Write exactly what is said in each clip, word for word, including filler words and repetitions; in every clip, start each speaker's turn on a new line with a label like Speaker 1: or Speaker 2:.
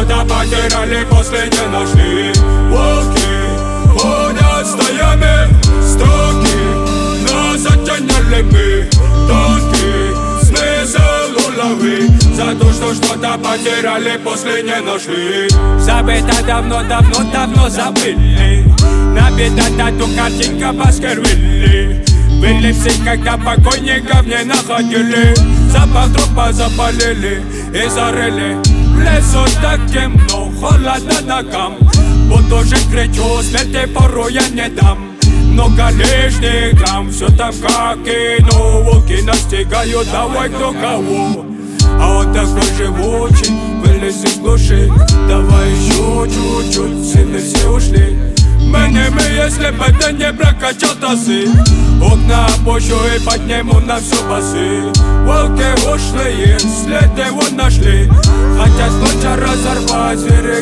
Speaker 1: что-то потеряли, после не нашли. Волки ходят стаями, строки нас оттеняли мы. Тонкий смысл уловы за то, что что-то потеряли, после не нашли. Забыто давно, давно, давно забыли. Набита тату картинка Баскервилли. Были все, когда покойников не находили. Запах трупа запалили и зарыли. В лесу так темно, холодно ногам. Буду жить кричу, смерти порой я не дам. Много лишних грамм, все там как кино. Волки настигают, давай кто кого. А он такой живучий, вылез из глуши. Давай еще чуть-чуть, сильно все ушли. Менями, если бы ты не прокачал тазы. Окна опущу и подниму на всю басы. Волки ушлые, след его нашли. Хотят ночью разорвать, звери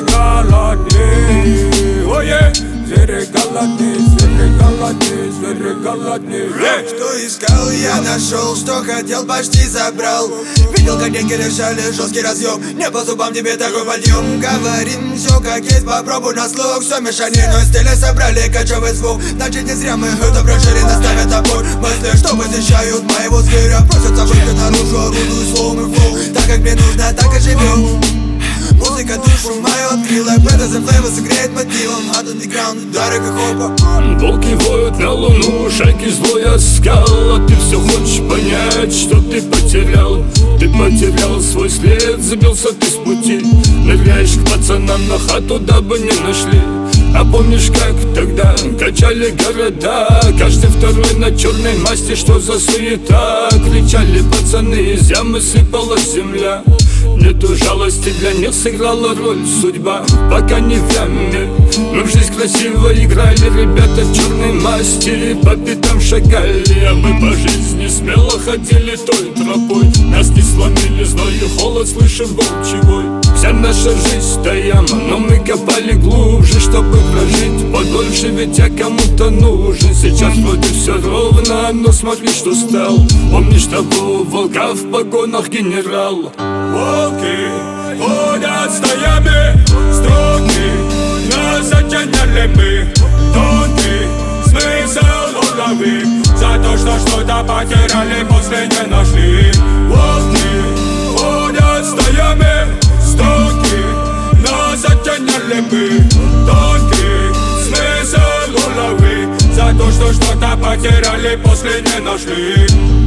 Speaker 1: голодные. Ой, звери голодные, звери голодные, звери голодные.
Speaker 2: Что искал, я нашел, что хотел, почти забрал. Видел, как деньги решали жесткий разъем. Не по зубам тебе такой подъем. Говорим все как есть, попробуй на слух. Все мешаниной стиля собрали кочевый звук. Значит не зря мы это прожили, наставят опор. Мысли, что посещают моего зверя, просятся выйти наружу, орудую словом и флоу. Так как мне нужно, так и живем. Музыка душу мою открыла, Better than flavor согреет мотивом. От андеграунда удары как хопа.
Speaker 3: Волки воют на луну, шайки злой оскал. А ты все хочешь понять, что ты потерял. Ты потерял свой след, забился ты с пути. Ныряешь к пацанам на хату, дабы не нашли. А помнишь, как тогда качали города? Каждый второй на черной масти, что за суета? Кричали пацаны, из ямы сыпалась земля. Нету жалости, для них сыграла роль судьба. Пока не в яме, мы в жизнь красиво играли. Ребята в черной масти по пятам шагали. А мы по жизни смело ходили той тропой. Нас не сломили зной и холод, слышим волчий вой. Вся наша жизнь — та яма, но мы копали глубже, чтобы прожить подольше, ведь я кому-то нужен. Сейчас вроде все ровно, но смотри, что стал. Помнишь того волка в погонах генерал?
Speaker 1: Волки ходят стаями, строки нас оттеняли мы. Тонкий смысл уловы за то, что что-то потеряли, после не нашли. Волки ходят стаями, строки нас оттеняли мы. Тонкий смысл уловы за то, что что-то потеряли, после не нашли.